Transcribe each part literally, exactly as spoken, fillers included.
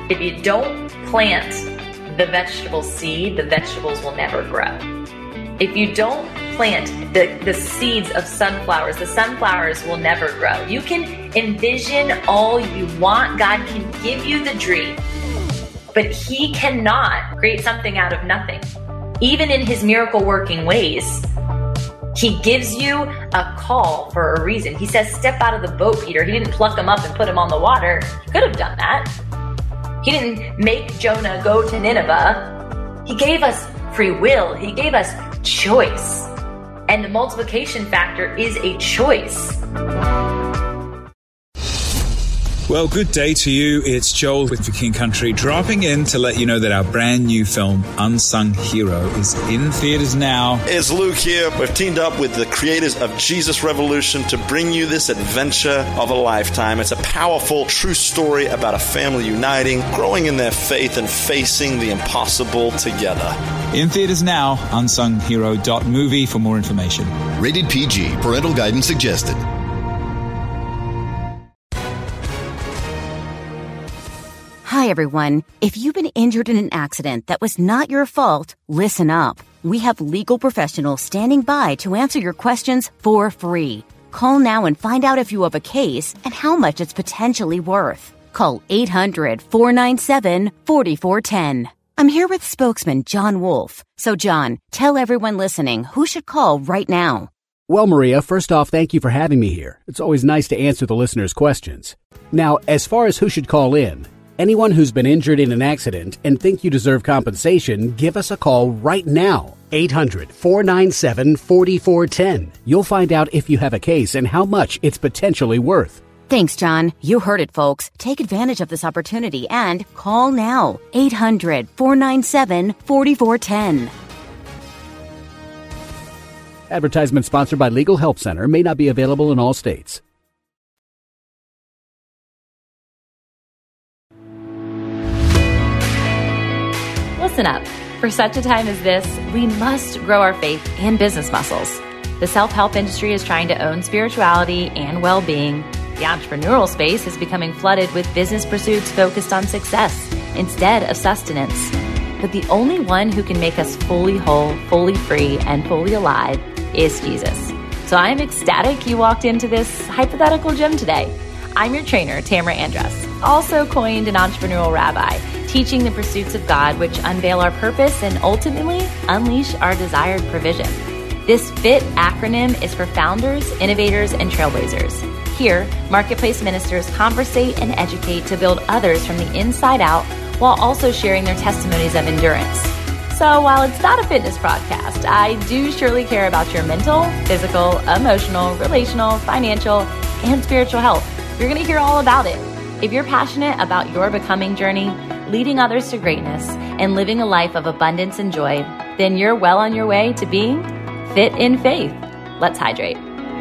If you don't plant the vegetable seed, the vegetables will never grow. If you don't plant the, the seeds of sunflowers, the sunflowers will never grow. You can envision all you want. God can give you the dream, but He cannot create something out of nothing. Even in His miracle working ways, He gives you a call for a reason. He says, step out of the boat, Peter. He didn't pluck him up and put him on the water. He could have done that. He didn't make Jonah go to Nineveh. He gave us free will. He gave us choice. And the multiplication factor is a choice. Well, good day to you. It's Joel with The King Country, dropping in to let you know that our brand new film, Unsung Hero, is in theaters now. It's Luke here. We've teamed up with the creators of Jesus Revolution to bring you this adventure of a lifetime. It's a powerful, true story about a family uniting, growing in their faith, and facing the impossible together. In theaters now, unsung hero dot movie for more information. Rated P G. Parental guidance suggested. Hi, everyone. If you've been injured in an accident that was not your fault, listen up. We have legal professionals standing by to answer your questions for free. Call now and find out if you have a case and how much it's potentially worth. Call eight hundred, four nine seven, four four one zero. I'm here with spokesman John Wolf. So, John, tell everyone listening who should call right now. Well, Maria, first off, thank you for having me here. It's always nice to answer the listeners' questions. Now, as far as who should call in, anyone who's been injured in an accident and think you deserve compensation, give us a call right now. eight hundred, four nine seven, four four one zero. You'll find out if you have a case and how much it's potentially worth. Thanks, John. You heard it, folks. Take advantage of this opportunity and call now. eight hundred, four nine seven, four four one zero. Advertisement sponsored by Legal Help Center. May not be available in all states. Listen up. For such a time as this, we must grow our faith and business muscles. The self-help industry is trying to own spirituality and well-being. The entrepreneurial space is becoming flooded with business pursuits focused on success instead of sustenance. But the only one who can make us fully whole, fully free, and fully alive is Jesus. So I'm ecstatic you walked into this hypothetical gym today. I'm your trainer, Tamara Andrus, also coined an entrepreneurial rabbi, teaching the pursuits of God which unveil our purpose and ultimately unleash our desired provision. This FIT acronym is for founders, innovators, and trailblazers. Here, marketplace ministers conversate and educate to build others from the inside out while also sharing their testimonies of endurance. So while it's not a fitness podcast, I do surely care about your mental, physical, emotional, relational, financial, and spiritual health. You're going to hear all about it. If you're passionate about your becoming journey, leading others to greatness, and living a life of abundance and joy, then you're well on your way to being fit in faith. Let's hydrate.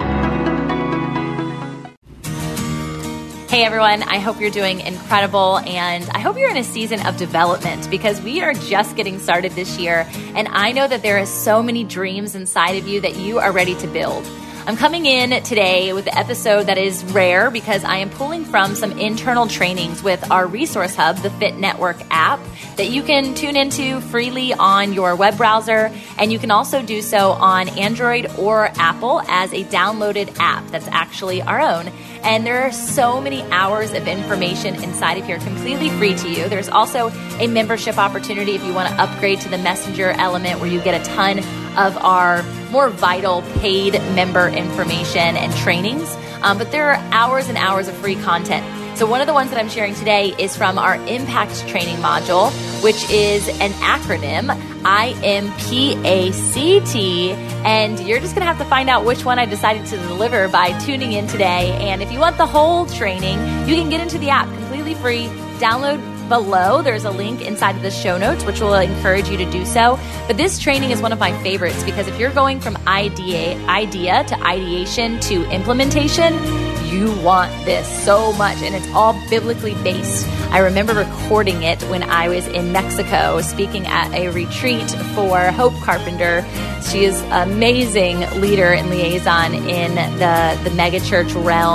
Hey everyone, I hope you're doing incredible, and I hope you're in a season of development because we are just getting started this year, and I know that there are so many dreams inside of you that you are ready to build. I'm coming in today with an episode that is rare because I am pulling from some internal trainings with our resource hub, the Fit Network app, that you can tune into freely on your web browser. And you can also do so on Android or Apple as a downloaded app that's actually our own. And there are so many hours of information inside of here, completely free to you. There's also a membership opportunity if you want to upgrade to the Messenger element where you get a ton of our more vital paid member information and trainings. Um, but there are hours and hours of free content. So one of the ones that I'm sharing today is from our Impact Training module, which is an acronym, I M P A C T, and you're just going to have to find out which one I decided to deliver by tuning in today. And if you want the whole training, you can get into the app completely free, download below. There's a link inside of the show notes, which will encourage you to do so. But this training is one of my favorites because if you're going from idea, idea to ideation to implementation, you want this so much, and it's all biblically based. I remember recording it when I was in Mexico speaking at a retreat for Hope Carpenter. She is an amazing leader and liaison in the, the megachurch realm.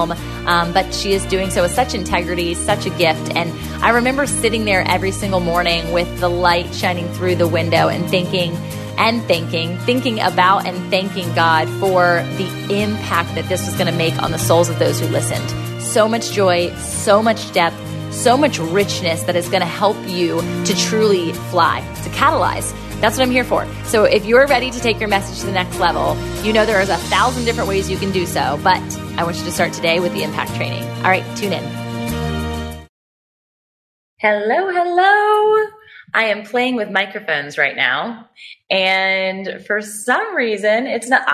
Um, but she is doing so with such integrity, such a gift. And I remember sitting there every single morning with the light shining through the window and thinking and thinking, thinking about and thanking God for the impact that this was going to make on the souls of those who listened. So much joy, so much depth, so much richness that is going to help you to truly fly, to catalyze. That's what I'm here for. So if you're ready to take your message to the next level, you know there is a thousand different ways you can do so, but I want you to start today with the impact training. All right, tune in. Hello, hello. I am playing with microphones right now, and for some reason, it's not,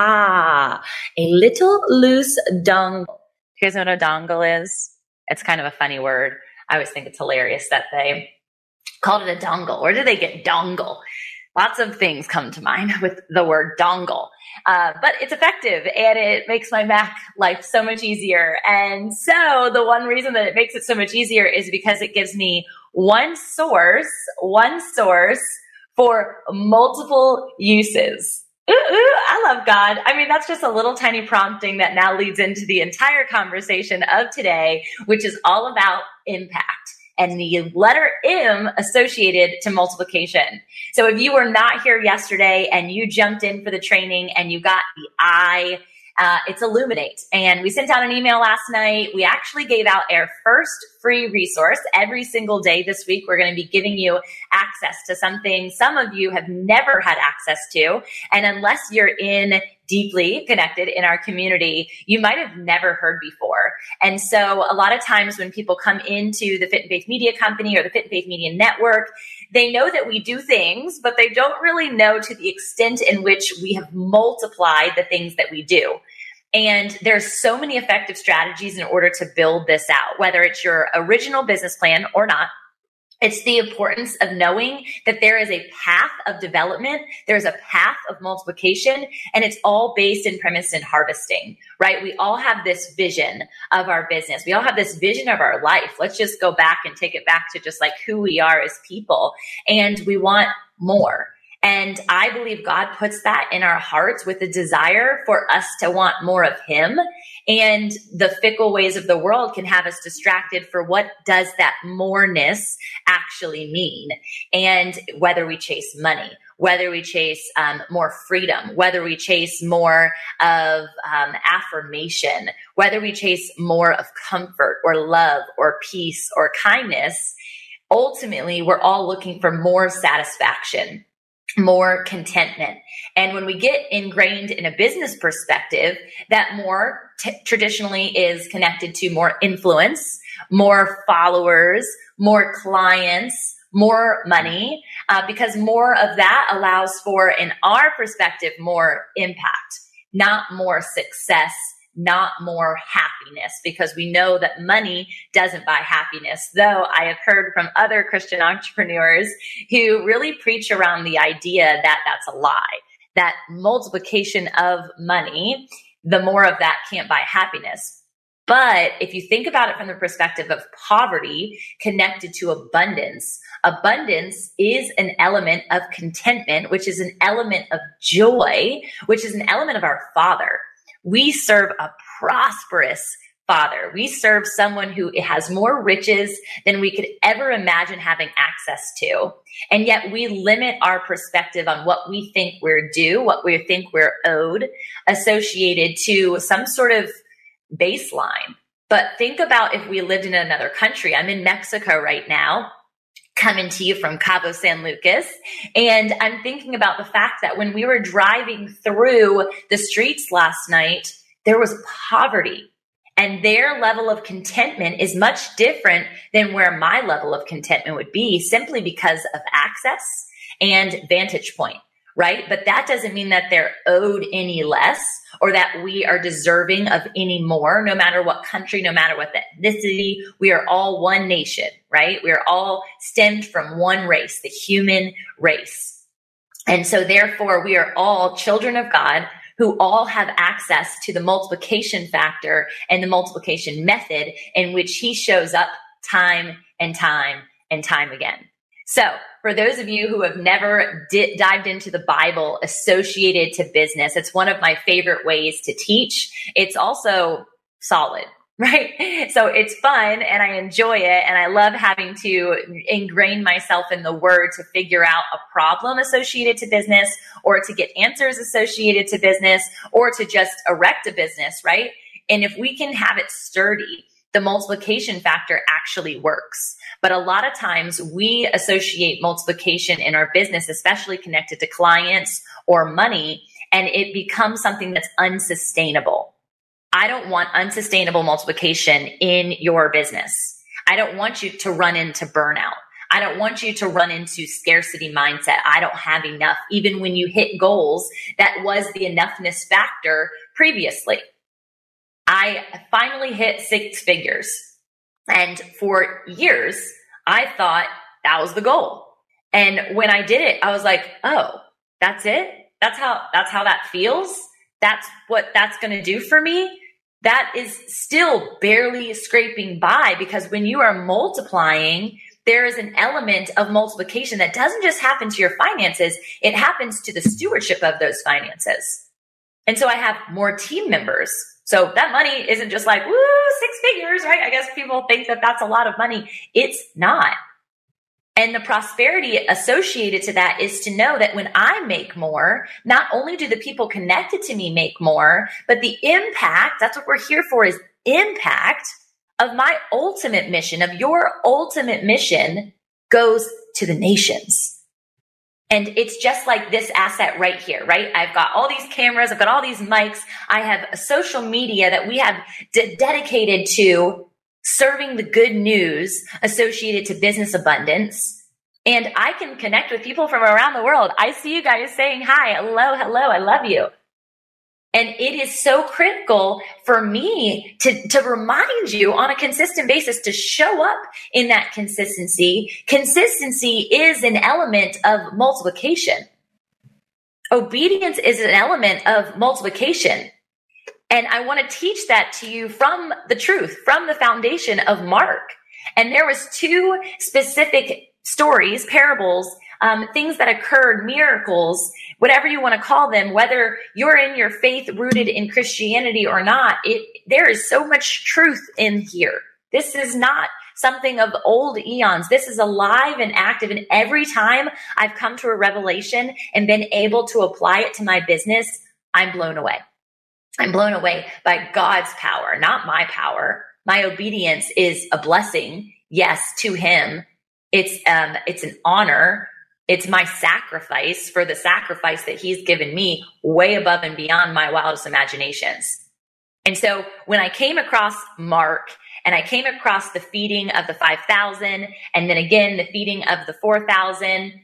aha, a little loose dongle. You guys know what a dongle is? It's kind of a funny word. I always think it's hilarious that they called it a dongle. Where did they get dongle? Lots of things come to mind with the word dongle. Uh, but it's effective and it makes my Mac life so much easier. And so the one reason that it makes it so much easier is because it gives me one source, one source for multiple uses. Ooh, ooh, I love God. I mean, that's just a little tiny prompting that now leads into the entire conversation of today, which is all about impact and the letter M associated to multiplication. So if you were not here yesterday and you jumped in for the training and you got the I, uh, it's Illuminate. And we sent out an email last night. We actually gave out our first free resource every single day this week. We're going to be giving you access to something some of you have never had access to. And unless you're in deeply connected in our community, you might have never heard before. And so a lot of times when people come into the Fit and Faith Media Company or the Fit and Faith Media Network, they know that we do things, but they don't really know to the extent in which we have multiplied the things that we do. And there's so many effective strategies in order to build this out, whether it's your original business plan or not. It's the importance of knowing that there is a path of development, there's a path of multiplication, and it's all based and premised in harvesting, right? We all have this vision of our business. We all have this vision of our life. Let's just go back and take it back to just like who we are as people. And we want more. And I believe God puts that in our hearts with a desire for us to want more of Him. And the fickle ways of the world can have us distracted for what does that moreness actually mean. And whether we chase money, whether we chase um, more freedom, whether we chase more of um, affirmation, whether we chase more of comfort or love or peace or kindness, ultimately we're all looking for more satisfaction, more contentment. And when we get ingrained in a business perspective, that more t- traditionally is connected to more influence, more followers, more clients, more money, uh, because more of that allows for, in our perspective, more impact, not more success, not more happiness, because we know that money doesn't buy happiness. Though I have heard from other Christian entrepreneurs who really preach around the idea that that's a lie, that multiplication of money, the more of that can't buy happiness. But if you think about it from the perspective of poverty connected to abundance, abundance is an element of contentment, which is an element of joy, which is an element of our Father. We serve a prosperous Father. We serve someone who has more riches than we could ever imagine having access to. And yet we limit our perspective on what we think we're due, what we think we're owed, associated to some sort of baseline. But think about if we lived in another country. I'm in Mexico right now, coming to you from Cabo San Lucas. And I'm thinking about the fact that when we were driving through the streets last night, there was poverty. And their level of contentment is much different than where my level of contentment would be, simply because of access and vantage point, right? But that doesn't mean that they're owed any less or that we are deserving of any more, no matter what country, no matter what ethnicity. We are all one nation, right? We are all stemmed from one race, the human race. And so therefore, we are all children of God who all have access to the multiplication factor and the multiplication method in which He shows up time and time and time again. So for those of you who have never di- dived into the Bible associated to business, it's one of my favorite ways to teach. It's also solid. right? So it's fun and I enjoy it. And I love having to ingrain myself in the word to figure out a problem associated to business, or to get answers associated to business, or to just erect a business, right? And if we can have it sturdy, the multiplication factor actually works. But a lot of times we associate multiplication in our business, especially connected to clients or money, and it becomes something that's unsustainable. I don't want unsustainable multiplication in your business. I don't want you to run into burnout. I don't want you to run into scarcity mindset. I don't have enough, even when you hit goals. That was the enoughness factor previously. I finally hit six figures. And for years, I thought that was the goal. And when I did it, I was like, oh, that's it? That's how, that's how that feels? That's what that's going to do for me? That is still barely scraping by, because when you are multiplying, there is an element of multiplication that doesn't just happen to your finances. It happens to the stewardship of those finances. And so I have more team members. So that money isn't just like, woo, six figures, right? I guess people think that that's a lot of money. It's not. And the prosperity associated to that is to know that when I make more, not only do the people connected to me make more, but the impact, that's what we're here for, is impact of my ultimate mission, of your ultimate mission, goes to the nations. And it's just like this asset right here, right? I've got all these cameras. I've got all these mics. I have a social media that we have de- dedicated to serving the good news associated to business abundance. And I can connect with people from around the world. I see you guys saying hi, hello, hello, I love you. And it is so critical for me to, to remind you on a consistent basis to show up in that consistency. Consistency is an element of multiplication. Obedience is an element of multiplication. And I want to teach that to you from the truth, from the foundation of Mark. And there was two specific stories, parables, um, things that occurred, miracles, whatever you want to call them, whether you're in your faith rooted in Christianity or not, it, there is so much truth in here. This is not something of old eons. This is alive and active. And every time I've come to a revelation and been able to apply it to my business, I'm blown away. I'm blown away by God's power, not my power. My obedience is a blessing, yes, to him. It's, um, it's an honor. It's my sacrifice for the sacrifice that he's given me, way above and beyond my wildest imaginations. And so when I came across Mark and I came across the feeding of the five thousand and then again, the feeding of the four thousand,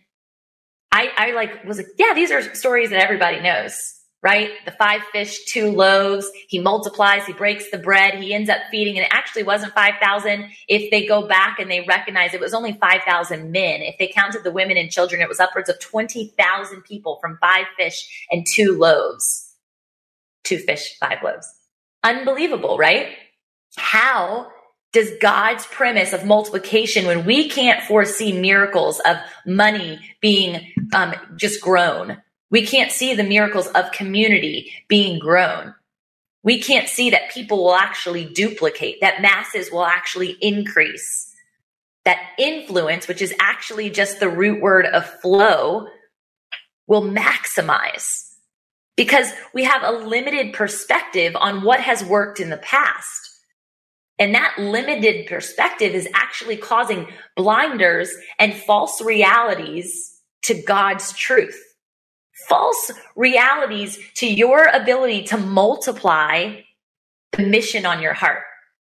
I, I like was like, yeah, these are stories that everybody knows, right? The five fish, two loaves, he multiplies, he breaks the bread, he ends up feeding, and it actually wasn't five thousand. If they go back and they recognize it was only five thousand men. If they counted the women and children, it was upwards of twenty thousand people from five fish and two loaves. Two fish, five loaves. Unbelievable, right? How does God's premise of multiplication, when we can't foresee miracles of money being um, just grown, we can't see the miracles of community being grown. We can't see that people will actually duplicate, that masses will actually increase, that influence, which is actually just the root word of flow, will maximize, because we have a limited perspective on what has worked in the past. And that limited perspective is actually causing blinders and false realities to God's truth. False realities to your ability to multiply the mission on your heart.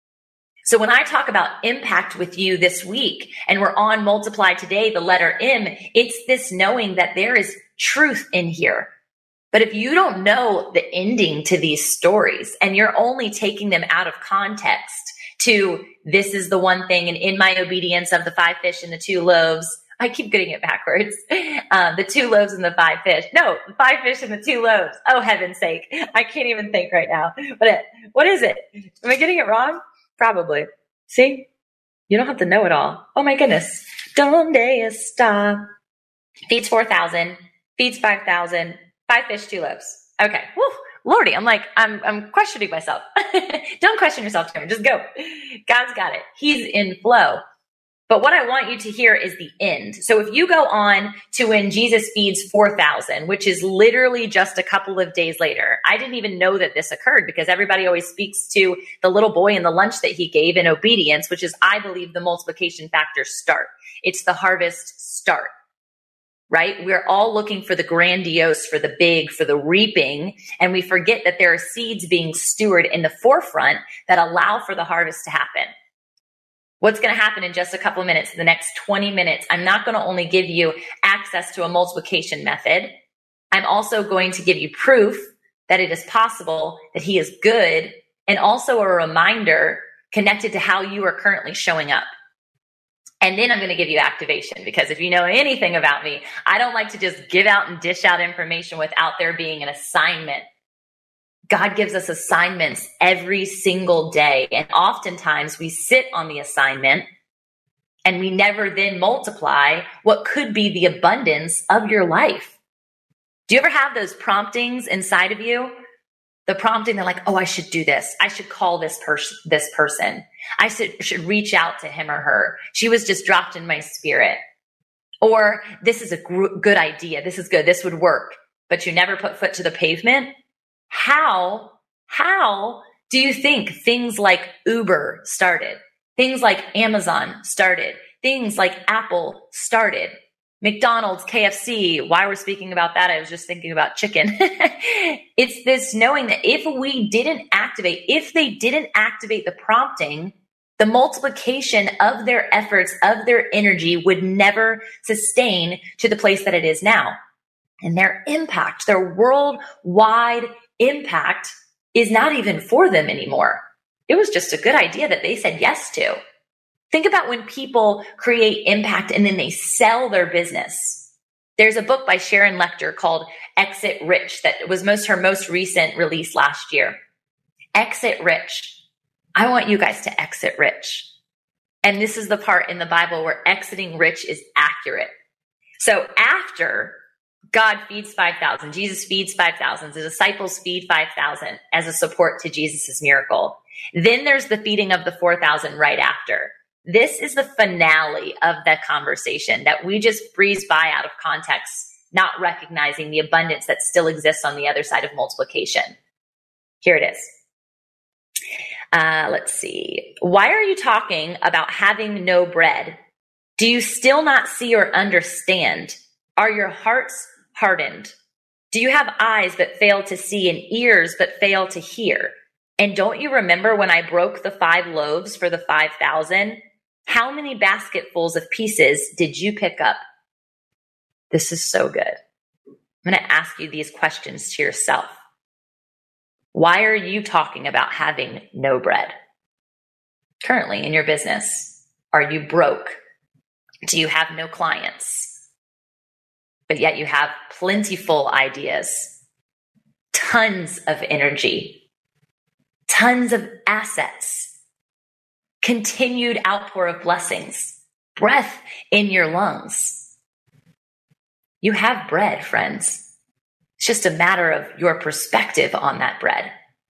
So when I talk about impact with you this week, and we're on Multiply today, the letter M, it's this knowing that there is truth in here. But if you don't know the ending to these stories and you're only taking them out of context to this is the one thing, and in my obedience of the five fish and the two loaves, I keep getting it backwards. Uh, the two loaves and the five fish. No, the five fish and the two loaves. Oh, heaven's sake. I can't even think right now. But it, what is it? Am I getting it wrong? Probably. See? You don't have to know it all. Oh my goodness. Donde está? Feeds four thousand. Feeds five thousand. Five fish, two loaves. Okay. Woo. Lordy, I'm like, I'm, I'm questioning myself. Don't question yourself, Tim. Just go. God's got it. He's in flow. But what I want you to hear is the end. So if you go on to when Jesus feeds four thousand, which is literally just a couple of days later, I didn't even know that this occurred because everybody always speaks to the little boy and the lunch that he gave in obedience, which is, I believe, the multiplication factor start. It's the harvest start, right? We're all looking for the grandiose, for the big, for the reaping. And we forget that there are seeds being stewarded in the forefront that allow for the harvest to happen. What's going to happen in just a couple of minutes, the next twenty minutes, I'm not going to only give you access to a multiplication method. I'm also going to give you proof that it is possible, that he is good, and also a reminder connected to how you are currently showing up. And then I'm going to give you activation, because if you know anything about me, I don't like to just give out and dish out information without there being an assignment. God gives us assignments every single day. And oftentimes we sit on the assignment and we never then multiply what could be the abundance of your life. Do you ever have those promptings inside of you? The prompting, they're like, oh, I should do this. I should call this person, this person. I should, should reach out to him or her. She was just dropped in my spirit. Or this is a gr- good idea. This is good. This would work. But you never put foot to the pavement. How, how do you think things like Uber started? Things like Amazon started? Things like Apple started? McDonald's, K F C. Why we're speaking about that, I was just thinking about chicken. It's this knowing that if we didn't activate, if they didn't activate the prompting, the multiplication of their efforts, of their energy would never sustain to the place that it is now. And their impact, their worldwide impact is not even for them anymore. It was just a good idea that they said yes to. Think about when people create impact and then they sell their business. There's a book by Sharon Lechter called Exit Rich that was most her most recent release last year. Exit Rich. I want you guys to exit rich. And this is the part in the Bible where exiting rich is accurate. So after God feeds five thousand, Jesus feeds five thousand, the disciples feed five thousand as a support to Jesus' miracle. Then there's the feeding of the four thousand right after. This is the finale of that conversation that we just breeze by out of context, not recognizing the abundance that still exists on the other side of multiplication. Here it is. Uh, let's see. Why are you talking about having no bread? Do you still not see or understand? Are your hearts hardened? Do you have eyes but fail to see and ears but fail to hear? And don't you remember when I broke the five loaves for the five thousand? How many basketfuls of pieces did you pick up? This is so good. I'm going to ask you these questions to yourself. Why are you talking about having no bread? Currently in your business, are you broke? Do you have no clients? But yet you have plentiful ideas, tons of energy, tons of assets, continued outpour of blessings, breath in your lungs. You have bread, friends. It's just a matter of your perspective on that bread.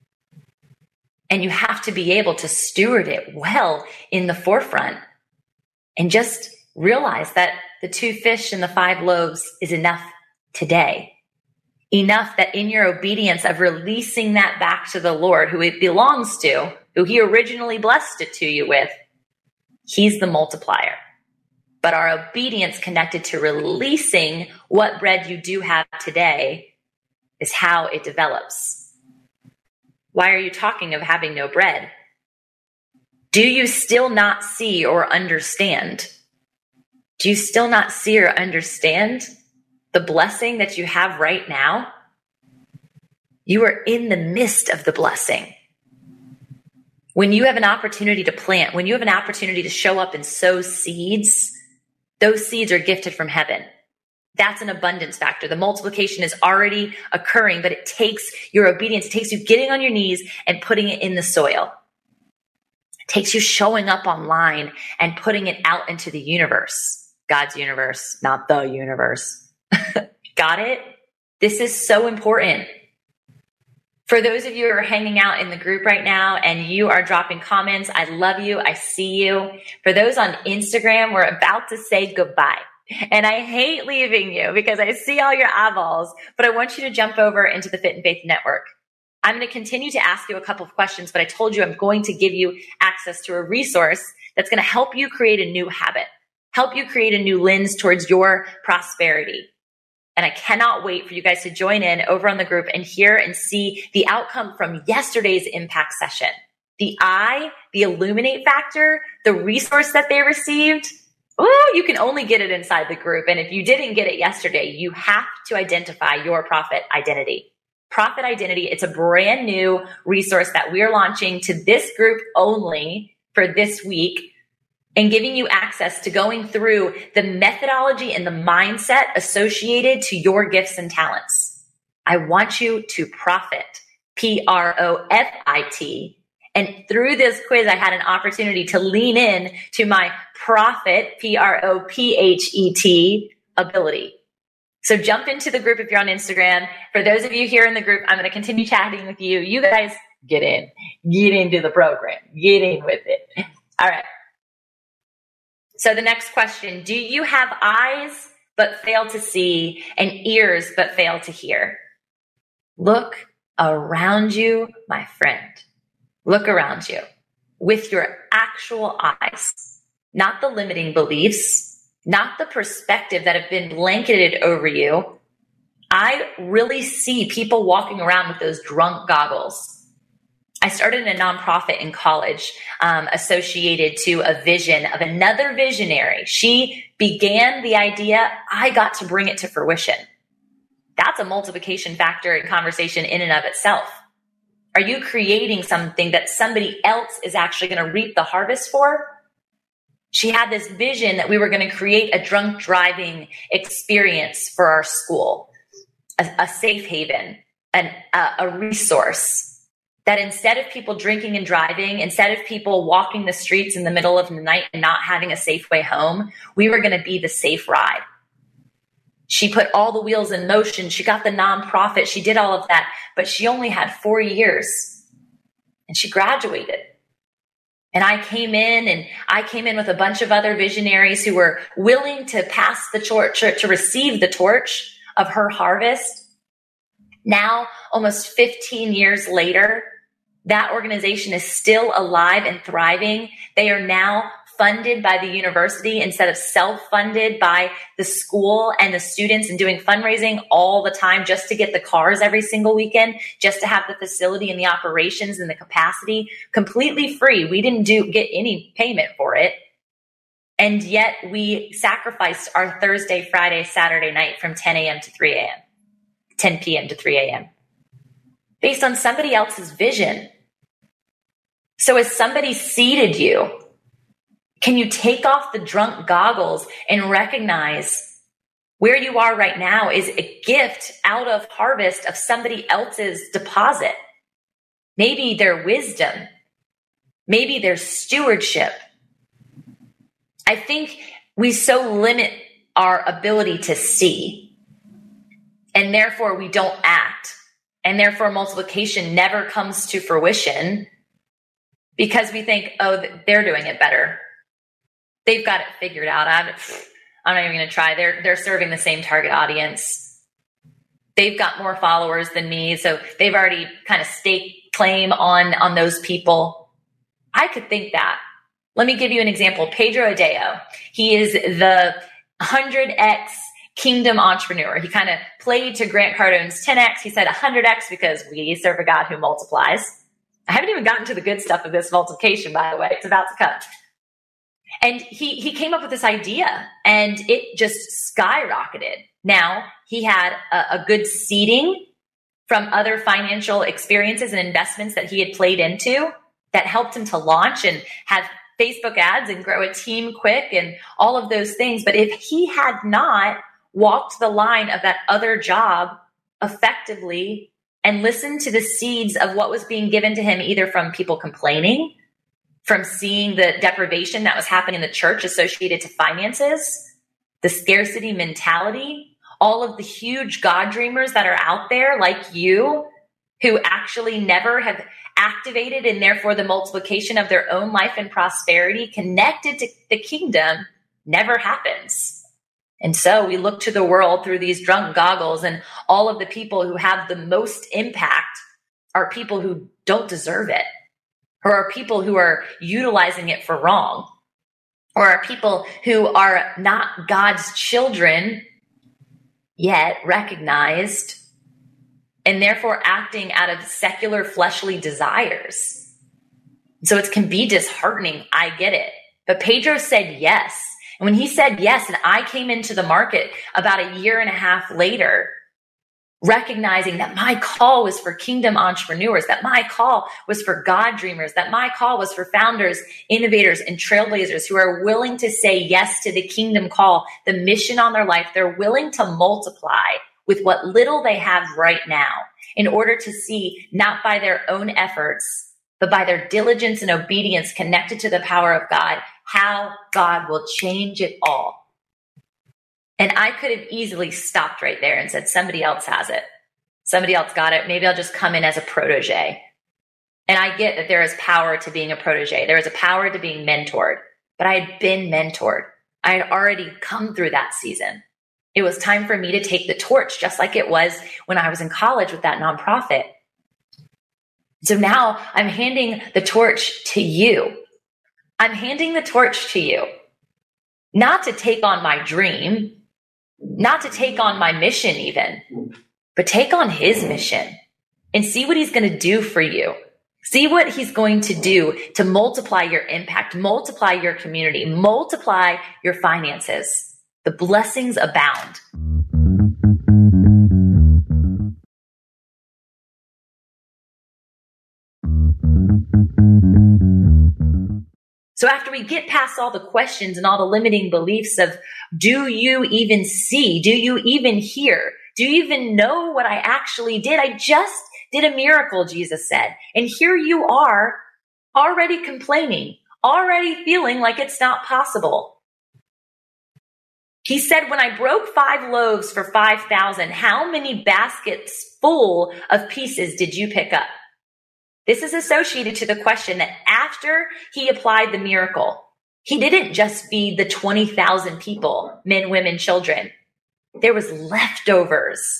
And you have to be able to steward it well in the forefront and just realize that the two fish and the five loaves is enough today. Enough that in your obedience of releasing that back to the Lord, who it belongs to, who he originally blessed it to you with, he's the multiplier. But our obedience connected to releasing what bread you do have today is how it develops. Why are you talking of having no bread? Do you still not see or understand? Do you still not see or understand the blessing that you have right now? You are in the midst of the blessing. When you have an opportunity to plant, when you have an opportunity to show up and sow seeds, those seeds are gifted from heaven. That's an abundance factor. The multiplication is already occurring, but it takes your obedience. It takes you getting on your knees and putting it in the soil. It takes you showing up online and putting it out into the universe. God's universe, not the universe. Got it? This is so important. For those of you who are hanging out in the group right now and you are dropping comments, I love you. I see you. For those on Instagram, we're about to say goodbye. And I hate leaving you because I see all your eyeballs, but I want you to jump over into the Fit and Faith Network. I'm going to continue to ask you a couple of questions, but I told you I'm going to give you access to a resource that's going to help you create a new habit, help you create a new lens towards your prosperity. And I cannot wait for you guys to join in over on the group and hear and see the outcome from yesterday's impact session. The I, the Illuminate Factor, the resource that they received. Oh, you can only get it inside the group. And if you didn't get it yesterday, you have to identify your profit identity. Profit identity, it's a brand new resource that we're launching to this group only for this week, and giving you access to going through the methodology and the mindset associated to your gifts and talents. I want you to profit, P R O F I T. And through this quiz, I had an opportunity to lean in to my profit, P R O P H E T, ability. So jump into the group if you're on Instagram. For those of you here in the group, I'm going to continue chatting with you. You guys get in, get into the program, get in with it. All right. So the next question, do you have eyes but fail to see and ears but fail to hear? Look around you, my friend. Look around you with your actual eyes, not the limiting beliefs, not the perspective that have been blanketed over you. I really see people walking around with those drunk goggles. I started a nonprofit in college um, associated to a vision of another visionary. She began the idea. I got to bring it to fruition. That's a multiplication factor in conversation in and of itself. Are you creating something that somebody else is actually going to reap the harvest for? She had this vision that we were going to create a drunk driving experience for our school, a, a safe haven, an, a, a resource. That instead of people drinking and driving, instead of people walking the streets in the middle of the night and not having a safe way home, we were going to be the safe ride. She put all the wheels in motion. She got the nonprofit. She did all of that, but she only had four years and she graduated. And I came in and I came in with a bunch of other visionaries who were willing to pass the torch, to receive the torch of her harvest. Now, almost fifteen years later, that organization is still alive and thriving. They are now funded by the university instead of self-funded by the school and the students, and doing fundraising all the time just to get the cars every single weekend, just to have the facility and the operations and the capacity completely free. We didn't do get any payment for it. And yet we sacrificed our Thursday, Friday, Saturday night from ten a.m. to three a.m., ten p.m. to three a.m. based on somebody else's vision. So as somebody seeded you, can you take off the drunk goggles and recognize where you are right now is a gift out of harvest of somebody else's deposit? Maybe their wisdom, maybe their stewardship. I think we so limit our ability to see, and therefore we don't act, and therefore multiplication never comes to fruition because we think, oh, they're doing it better. They've got it figured out. I'm, I'm not even going to try. They're, they're serving the same target audience. They've got more followers than me, so they've already kind of staked claim on, on those people. I could think that. Let me give you an example. Pedro Adao. He is the one hundred X kingdom entrepreneur. He kind of played to Grant Cardone's ten X. He said one hundred X because we serve a God who multiplies. I haven't even gotten to the good stuff of this multiplication, by the way. It's about to come. And he, he came up with this idea and it just skyrocketed. Now he had a, a good seeding from other financial experiences and investments that he had played into that helped him to launch and have Facebook ads and grow a team quick and all of those things. But if he had not walked the line of that other job effectively and listened to the seeds of what was being given to him, either from people complaining, from seeing the deprivation that was happening in the church associated to finances, the scarcity mentality, all of the huge God dreamers that are out there like you who actually never have activated and therefore the multiplication of their own life and prosperity connected to the kingdom never happens. And so we look to the world through these drunk goggles, and all of the people who have the most impact are people who don't deserve it, or are people who are utilizing it for wrong, or are people who are not God's children yet recognized, and therefore acting out of secular fleshly desires. So it can be disheartening. I get it. But Pedro said yes. And when he said yes, and I came into the market about a year and a half later, recognizing that my call was for kingdom entrepreneurs, that my call was for God dreamers, that my call was for founders, innovators, and trailblazers who are willing to say yes to the kingdom call, the mission on their life. They're willing to multiply with what little they have right now in order to see, not by their own efforts, but by their diligence and obedience connected to the power of God, how God will change it all. And I could have easily stopped right there and said, somebody else has it. Somebody else got it. Maybe I'll just come in as a protege. And I get that there is power to being a protege. There is a power to being mentored. But I had been mentored. I had already come through that season. It was time for me to take the torch, just like it was when I was in college with that nonprofit. So now I'm handing the torch to you. I'm handing the torch to you, not to take on my dream, not to take on my mission even, but take on his mission and see what he's going to do for you. See what he's going to do to multiply your impact, multiply your community, multiply your finances. The blessings abound. So after we get past all the questions and all the limiting beliefs of, do you even see? Do you even hear? Do you even know what I actually did? I just did a miracle, Jesus said. And here you are already complaining, already feeling like it's not possible. He said, when I broke five loaves for five thousand, how many baskets full of pieces did you pick up? This is associated to the question that after he applied the miracle, he didn't just feed the twenty thousand people, men, women, children. There was leftovers.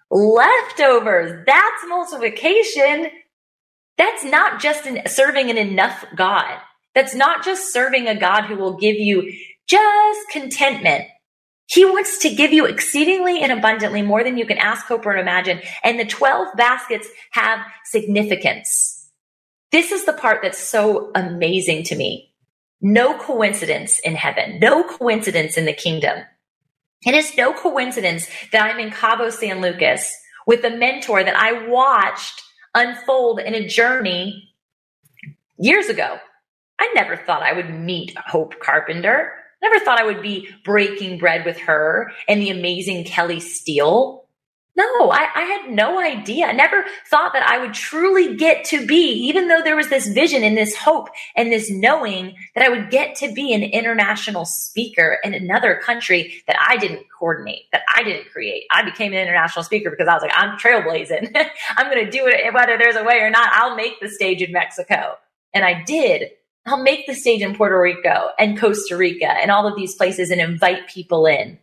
Leftovers. That's multiplication. That's not just an, serving an enough God. That's not just serving a God who will give you just contentment. He wants to give you exceedingly and abundantly more than you can ask, hope, or imagine. And the twelve baskets have significance. This is the part that's so amazing to me. No coincidence in heaven. No coincidence in the kingdom. It is no coincidence that I'm in Cabo San Lucas with a mentor that I watched unfold in a journey years ago. I never thought I would meet Hope Carpenter. Never thought I would be breaking bread with her and the amazing Kelly Steele. No, I, I had no idea. I never thought that I would truly get to be, even though there was this vision and this hope and this knowing that I would get to be an international speaker in another country that I didn't coordinate, that I didn't create. I became an international speaker because I was like, I'm trailblazing. I'm going to do it whether there's a way or not. I'll make the stage in Mexico. And I did. I'll make the stage in Puerto Rico and Costa Rica and all of these places and invite people in.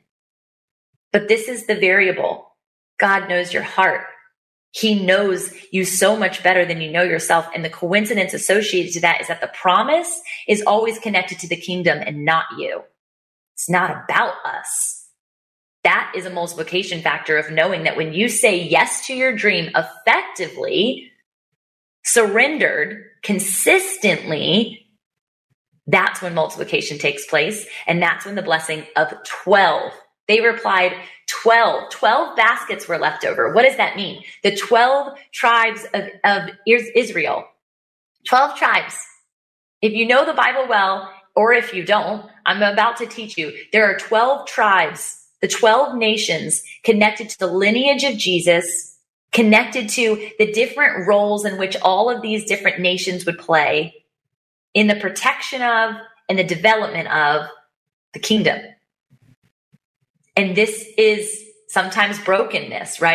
But this is the variable. God knows your heart. He knows you so much better than you know yourself. And the coincidence associated to that is that the promise is always connected to the kingdom and not you. It's not about us. That is a multiplication factor of knowing that when you say yes to your dream effectively, surrendered, consistently, that's when multiplication takes place. And that's when the blessing of twelve. They replied, twelve. twelve baskets were left over. What does that mean? The twelve tribes of, of Israel. twelve tribes. If you know the Bible well, or if you don't, I'm about to teach you. There are twelve tribes, the twelve nations connected to the lineage of Jesus, connected to the different roles in which all of these different nations would play in the protection of and the development of the kingdom. And this is sometimes brokenness, right?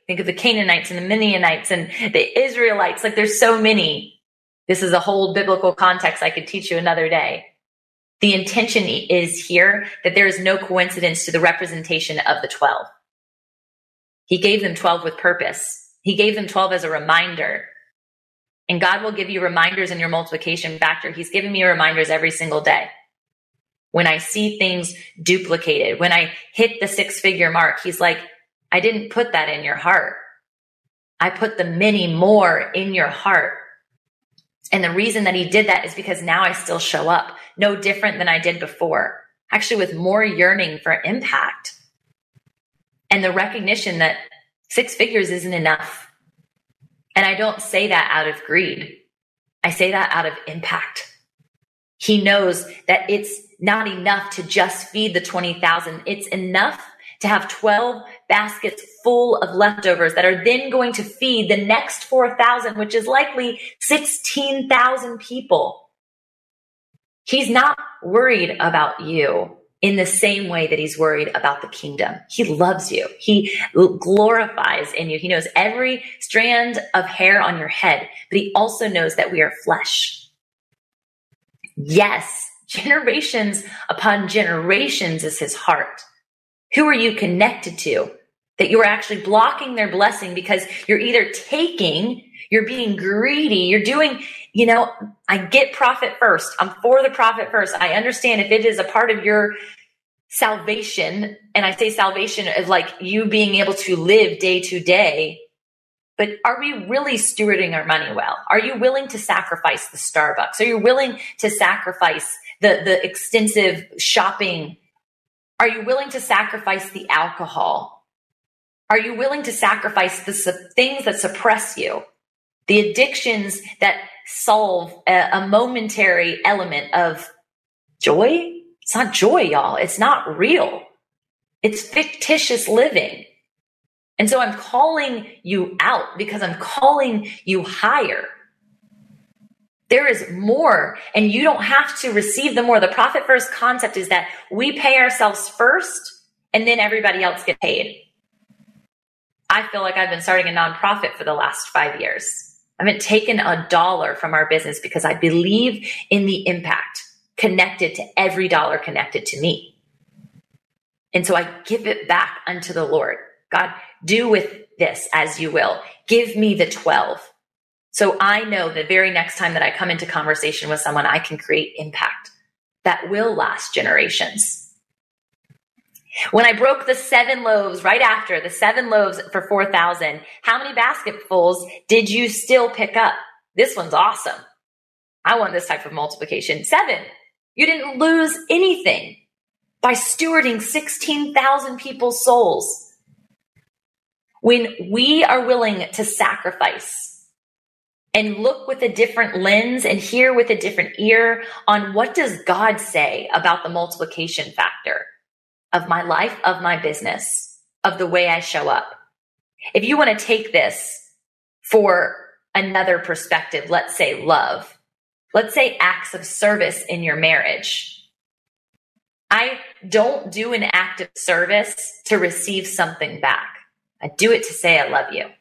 Think of the Canaanites and the Midianites and the Israelites. Like there's so many. This is a whole biblical context I could teach you another day. The intention is here that there is no coincidence to the representation of the twelve. He gave them twelve with purpose. He gave them twelve as a reminder. And God will give you reminders in your multiplication factor. He's giving me reminders every single day. When I see things duplicated, when I hit the six figure mark, he's like, I didn't put that in your heart. I put the many more in your heart. And the reason that he did that is because now I still show up no different than I did before, actually with more yearning for impact and the recognition that six figures isn't enough. And I don't say that out of greed. I say that out of impact. He knows that it's not enough to just feed the twenty thousand. It's enough to have twelve baskets full of leftovers that are then going to feed the next four thousand, which is likely sixteen thousand people. He's not worried about you in the same way that he's worried about the kingdom. He loves you. He glorifies in you. He knows every strand of hair on your head, but he also knows that we are flesh. Yes, generations upon generations is his heart. Who are you connected to that you are actually blocking their blessing because you're either taking, you're being greedy, you're doing, you know, I get profit first. I'm for the profit first. I understand if it is a part of your salvation, and I say salvation as like you being able to live day to day, but are we really stewarding our money well? Are you willing to sacrifice the Starbucks? Are you willing to sacrifice the, the extensive shopping? Are you willing to sacrifice the alcohol? Are you willing to sacrifice the su- things that suppress you? The addictions that solve a, a momentary element of joy? It's not joy, y'all. It's not real. It's fictitious living. And so I'm calling you out because I'm calling you higher. There is more, and you don't have to receive the more. The profit first concept is that we pay ourselves first and then everybody else get paid. I feel like I've been starting a nonprofit for the last five years. I haven't taken a dollar from our business because I believe in the impact connected to every dollar connected to me. And so I give it back unto the Lord. God, do with this as you will. Give me the twelve. So I know the very next time that I come into conversation with someone, I can create impact that will last generations. When I broke the seven loaves right after, the seven loaves for four thousand, how many basketfuls did you still pick up? This one's awesome. I want this type of multiplication. Seven. You didn't lose anything by stewarding sixteen thousand people's souls. When we are willing to sacrifice and look with a different lens and hear with a different ear on what does God say about the multiplication factor of my life, of my business, of the way I show up. If you want to take this for another perspective, let's say love, let's say acts of service in your marriage. I don't do an act of service to receive something back. I do it to say I love you,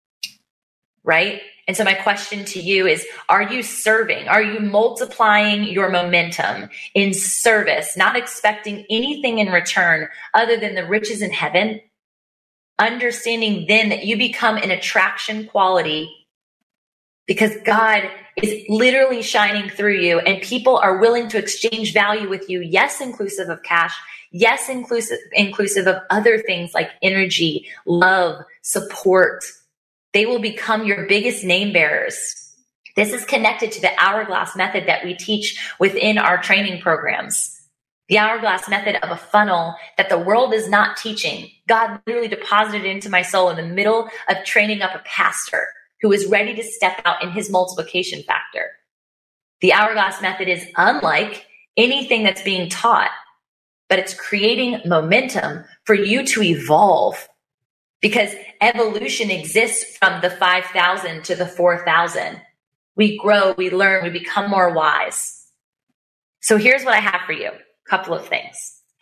right? And so my question to you is, are you serving? Are you multiplying your momentum in service, not expecting anything in return other than the riches in heaven? Understanding then that you become an attraction quality because God is literally shining through you and people are willing to exchange value with you. Yes, inclusive of cash. Yes, inclusive, inclusive of other things like energy, love, support. They will become your biggest name bearers. This is connected to the hourglass method that we teach within our training programs. The hourglass method of a funnel that the world is not teaching. God literally deposited into my soul in the middle of training up a pastor who is ready to step out in his multiplication factor. The hourglass method is unlike anything that's being taught, but it's creating momentum for you to evolve. Because evolution exists from the five thousand to the four thousand. We grow, we learn, we become more wise. So here's what I have for you. A couple of things.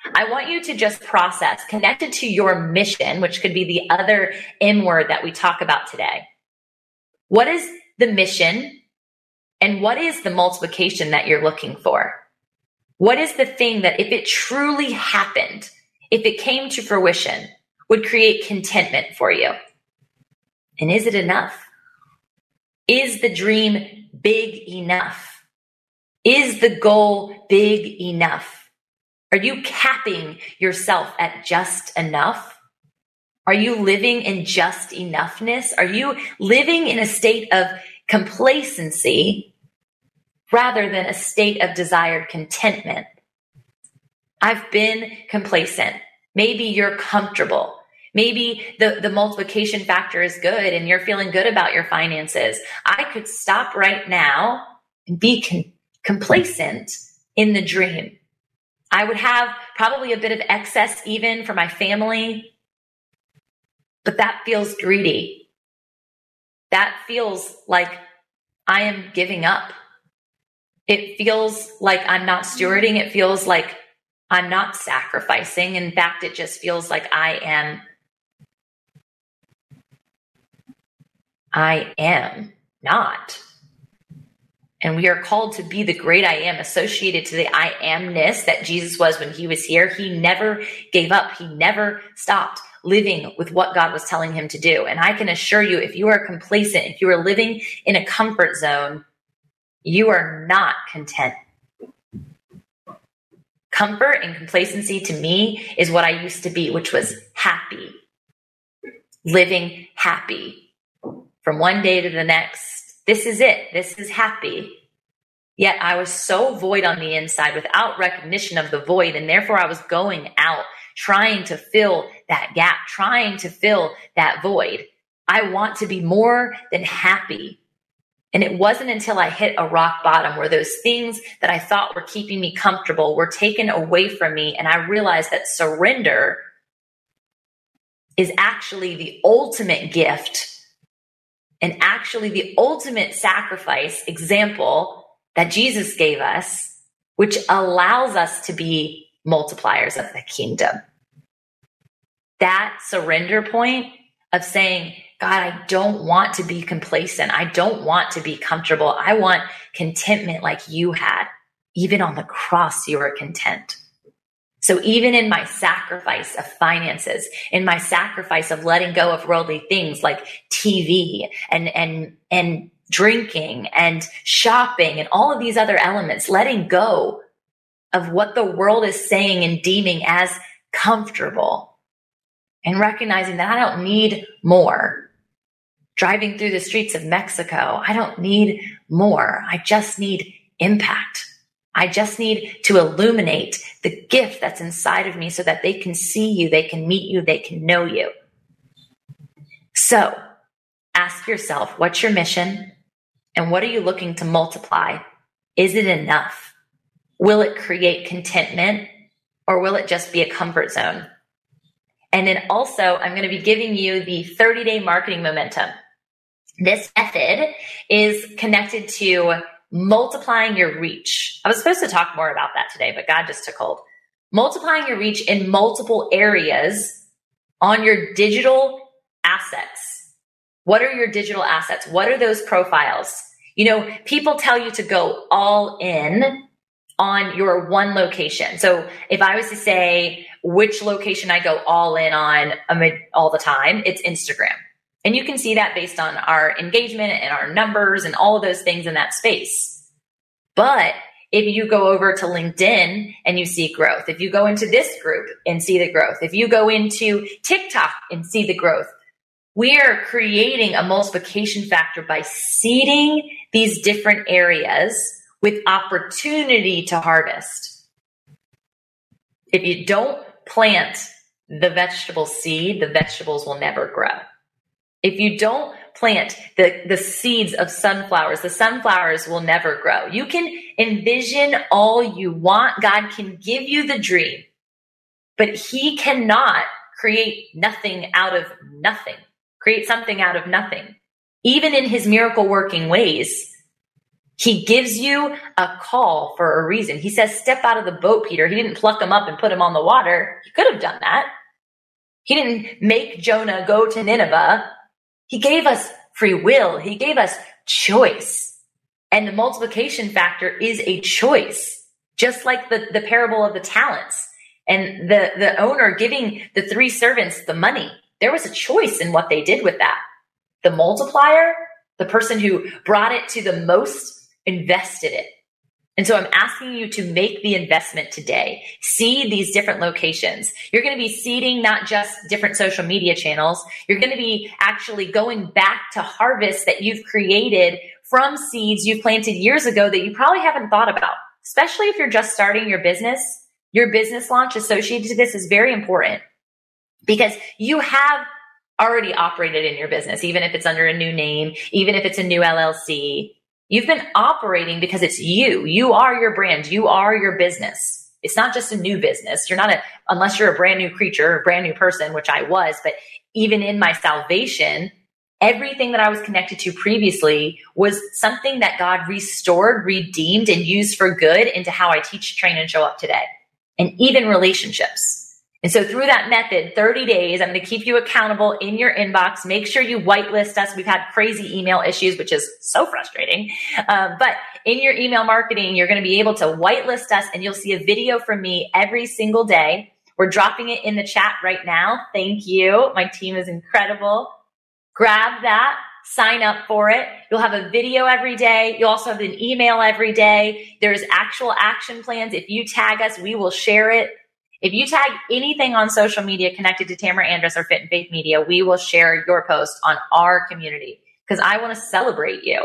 I want you to just process, connected to your mission, which could be the other M word that we talk about today. What is the mission and what is the multiplication that you're looking for? What is the thing that if it truly happened, if it came to fruition, would create contentment for you? And is it enough? Is the dream big enough? Is the goal big enough? Are you capping yourself at just enough? Are you living in just enoughness? Are you living in a state of complacency rather than a state of desired contentment? I've been complacent. Maybe you're comfortable. Maybe the, the multiplication factor is good and you're feeling good about your finances. I could stop right now and be con- complacent in the dream. I would have probably a bit of excess even for my family, but that feels greedy. That feels like I am giving up. It feels like I'm not stewarding. It feels like I'm not sacrificing. In fact, it just feels like I am, I am not. And we are called to be the great I am, associated to the I amness that Jesus was when he was here. He never gave up. He never stopped living with what God was telling him to do. And I can assure you, if you are complacent, if you are living in a comfort zone, you are not content. Comfort and complacency to me is what I used to be, which was happy, living happy from one day to the next. This is it. This is happy. Yet I was so void on the inside without recognition of the void. And therefore I was going out trying to fill that gap, trying to fill that void. I want to be more than happy. And it wasn't until I hit a rock bottom where those things that I thought were keeping me comfortable were taken away from me. And I realized that surrender is actually the ultimate gift and actually the ultimate sacrifice example that Jesus gave us, which allows us to be multipliers of the kingdom. That surrender point of saying, God, I don't want to be complacent. I don't want to be comfortable. I want contentment like you had. Even on the cross, you were content. So even in my sacrifice of finances, in my sacrifice of letting go of worldly things like T V and, and, and drinking and shopping and all of these other elements, letting go of what the world is saying and deeming as comfortable and recognizing that I don't need more. Driving through the streets of Mexico, I don't need more. I just need impact. I just need to illuminate the gift that's inside of me so that they can see you, they can meet you, they can know you. So ask yourself, what's your mission? And what are you looking to multiply? Is it enough? Will it create contentment or will it just be a comfort zone? And then also, I'm going to be giving you the thirty-day marketing momentum. This method is connected to multiplying your reach. I was supposed to talk more about that today, but God just took hold. Multiplying your reach in multiple areas on your digital assets. What are your digital assets? What are those profiles? You know, people tell you to go all in on your one location. So if I was to say which location I go all in on amid all the time, it's Instagram. And you can see that based on our engagement and our numbers and all of those things in that space. But if you go over to LinkedIn and you see growth, if you go into this group and see the growth, if you go into TikTok and see the growth, we are creating a multiplication factor by seeding these different areas with opportunity to harvest. If you don't plant the vegetable seed, the vegetables will never grow. If you don't plant the, the seeds of sunflowers, the sunflowers will never grow. You can envision all you want. God can give you the dream, but he cannot create nothing out of nothing, create something out of nothing. Even in his miracle working ways, He gives you a call for a reason. He says, step out of the boat, Peter. He didn't pluck him up and put him on the water. He could have done that. He didn't make Jonah go to Nineveh. He gave us free will. He gave us choice. And the multiplication factor is a choice, just like the, the parable of the talents and the, the owner giving the three servants the money. There was a choice in what they did with that. The multiplier, the person who brought it to the most, invested it. And so I'm asking you to make the investment today. Seed these different locations. You're going to be seeding not just different social media channels. You're going to be actually going back to harvest that you've created from seeds you've planted years ago that you probably haven't thought about, especially if you're just starting your business. Your business launch associated to this is very important because you have already operated in your business, even if it's under a new name, even if it's a new L L C. You've been operating because it's you. You are your brand. You are your business. It's not just a new business. You're not a, unless you're a brand new creature, a brand new person, which I was, but even in my salvation, everything that I was connected to previously was something that God restored, redeemed, and used for good into how I teach, train, and show up today. And even relationships. And so through that method, thirty days, I'm going to keep you accountable in your inbox. Make sure you whitelist us. We've had crazy email issues, which is so frustrating. Um, but in your email marketing, you're going to be able to whitelist us and you'll see a video from me every single day. We're dropping it in the chat right now. Thank you. My team is incredible. Grab that. Sign up for it. You'll have a video every day. You'll also have an email every day. There's actual action plans. If you tag us, we will share it. If you tag anything on social media connected to Tamara Andress or Fit and Faith Media, we will share your post on our community because I want to celebrate you.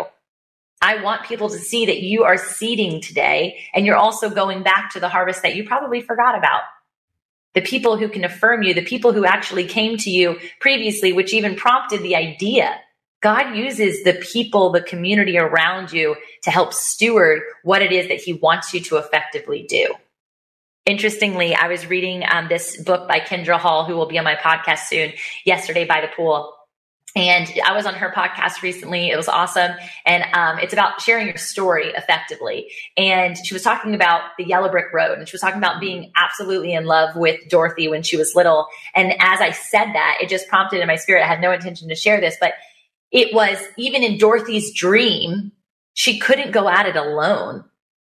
I want people to see that you are seeding today and you're also going back to the harvest that you probably forgot about. The people who can affirm you, the people who actually came to you previously, which even prompted the idea. God uses the people, the community around you to help steward what it is that he wants you to effectively do. Interestingly, I was reading um, this book by Kendra Hall, who will be on my podcast soon, Yesterday by the Pool. And I was on her podcast recently. It was awesome. And um, it's about sharing your story effectively. And she was talking about the Yellow Brick Road. And she was talking about being absolutely in love with Dorothy when she was little. And as I said that, it just prompted in my spirit. I had no intention to share this, but it was even in Dorothy's dream, she couldn't go at it alone.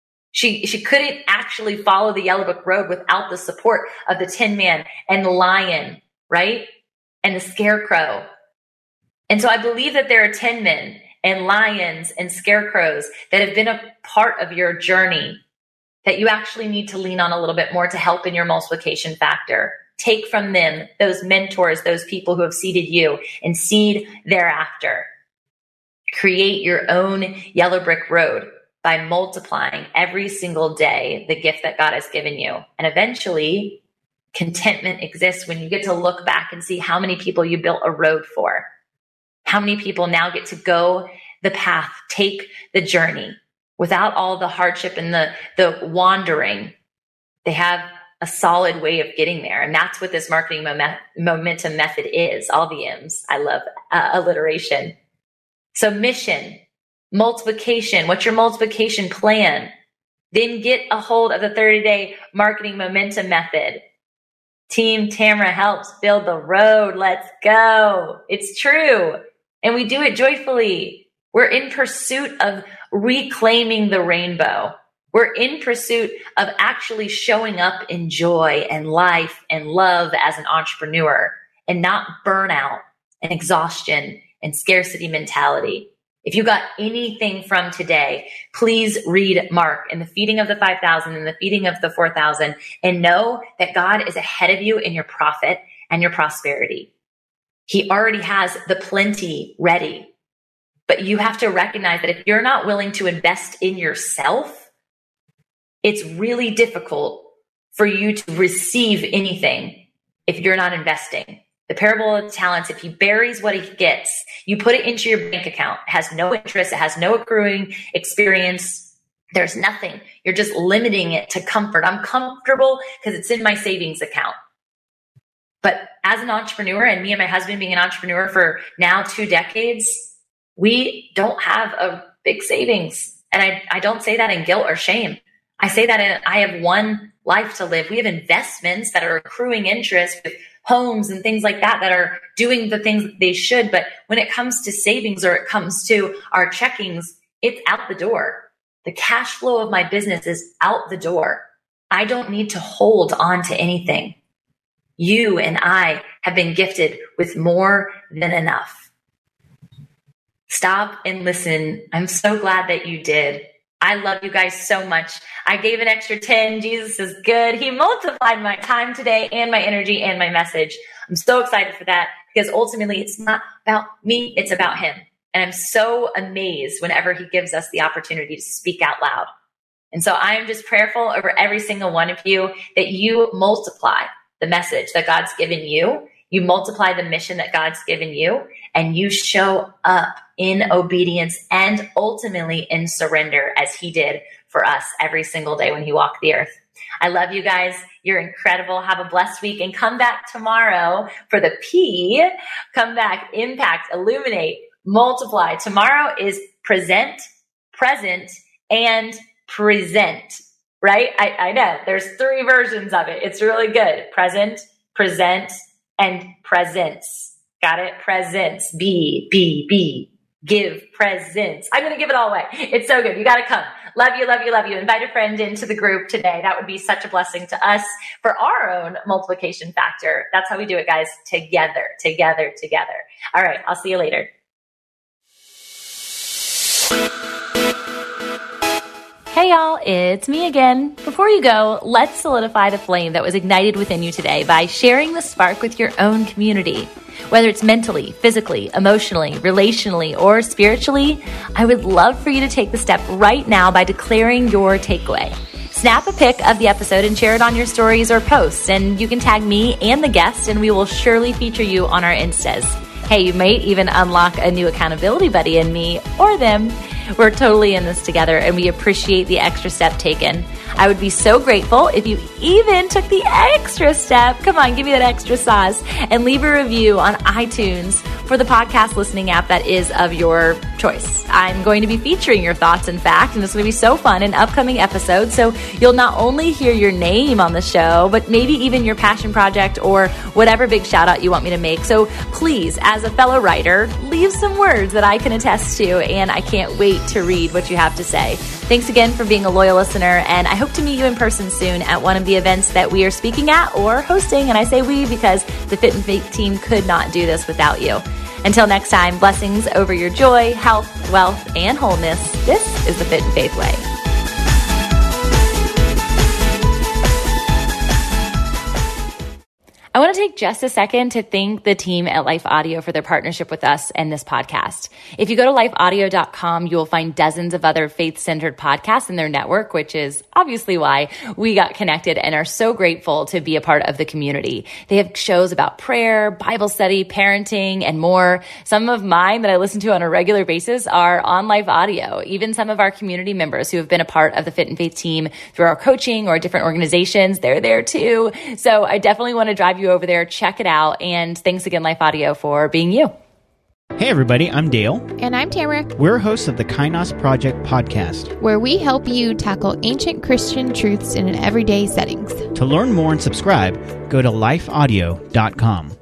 She she couldn't actually follow the Yellow Brick Road without the support of the Tin Man and the Lion, right? And the Scarecrow. And so I believe that there are Tin Men and Lions and Scarecrows that have been a part of your journey that you actually need to lean on a little bit more to help in your multiplication factor. Take from them those mentors, those people who have seeded you, and seed thereafter. Create your own Yellow Brick Road by multiplying every single day the gift that God has given you. And eventually, contentment exists when you get to look back and see how many people you built a road for. How many people now get to go the path, take the journey without all the hardship and the, the wandering. They have a solid way of getting there. And that's what this marketing moment, momentum method is. All the M's. I love uh, alliteration. So mission, multiplication. What's your multiplication plan? Then get a hold of the thirty-day marketing momentum method. Team Tamara helps build the road. Let's go. It's true. And we do it joyfully. We're in pursuit of reclaiming the rainbow. We're in pursuit of actually showing up in joy and life and love as an entrepreneur and not burnout and exhaustion and scarcity mentality. If you got anything from today, please read Mark and the feeding of the five thousand and the feeding of the four thousand and know that God is ahead of you in your profit and your prosperity. He already has the plenty ready, but you have to recognize that if you're not willing to invest in yourself, it's really difficult for you to receive anything if you're not investing. The parable of talents, if he buries what he gets, you put it into your bank account. It has no interest. It has no accruing experience. There's nothing. You're just limiting it to comfort. I'm comfortable because it's in my savings account. But as an entrepreneur, and me and my husband being an entrepreneur for now two decades, we don't have a big savings. And I, I don't say that in guilt or shame. I say that in, I have one life to live. We have investments that are accruing interest with homes and things like that that are doing the things that they should. But when it comes to savings or it comes to our checkings, it's out the door. The cash flow of my business is out the door. I don't need to hold on to anything. You and I have been gifted with more than enough. Stop and listen. I'm so glad that you did. I love you guys so much. I gave an extra ten. Jesus is good. He multiplied my time today and my energy and my message. I'm so excited for that because ultimately it's not about me. It's about him. And I'm so amazed whenever he gives us the opportunity to speak out loud. And so I am just prayerful over every single one of you that you multiply the message that God's given you. You multiply the mission that God's given you, and you show up in obedience and ultimately in surrender as he did for us every single day when he walked the earth. I love you guys. You're incredible. Have a blessed week and come back tomorrow for the P. Come back, impact, illuminate, multiply. Tomorrow is present, present, and present, right? I, I know there's three versions of it. It's really good. Present, present, and presence. Got it? Presence. Be, be, be. Give presents. I'm going to give it all away. It's so good. You got to come. Love you, love you, love you. Invite a friend into the group today. That would be such a blessing to us for our own multiplication factor. That's how we do it, guys. Together, together, together. All right. I'll see you later. Hey y'all, it's me again. Before you go, let's solidify the flame that was ignited within you today by sharing the spark with your own community. Whether it's mentally, physically, emotionally, relationally, or spiritually, I would love for you to take the step right now by declaring your takeaway. Snap a pic of the episode and share it on your stories or posts, and you can tag me and the guest, and we will surely feature you on our Instas. Hey, you might even unlock a new accountability buddy in me or them. We're totally in this together, and we appreciate the extra step taken. I would be so grateful if you even took the extra step. Come on, give me that extra sauce and leave a review on iTunes for the podcast listening app that is of your choice. I'm going to be featuring your thoughts, in fact, and it's going to be so fun in upcoming episodes. So you'll not only hear your name on the show, but maybe even your passion project or whatever big shout out you want me to make. So please, as a fellow writer, leave some words that I can attest to, and I can't wait to read what you have to say. Thanks again for being a loyal listener, and I hope to meet you in person soon at one of the events that we are speaking at or hosting. And I say we because the Fit and Faith team could not do this without you. Until next time, blessings over your joy, health, wealth, and wholeness. This is the Fit and Faith way. I want to take just a second to thank the team at Life Audio for their partnership with us and this podcast. If you go to life audio dot com, you will find dozens of other faith-centered podcasts in their network, which is obviously why we got connected and are so grateful to be a part of the community. They have shows about prayer, Bible study, parenting, and more. Some of mine that I listen to on a regular basis are on Life Audio. Even some of our community members who have been a part of the Fit and Faith team through our coaching or different organizations, they're there too. So I definitely want to drive you over there. Check it out. And thanks again, Life Audio, for being you. Hey everybody, I'm Dale. And I'm Tamara. We're hosts of the Kainos Project podcast, where we help you tackle ancient Christian truths in an everyday settings. To learn more and subscribe, go to life audio dot com.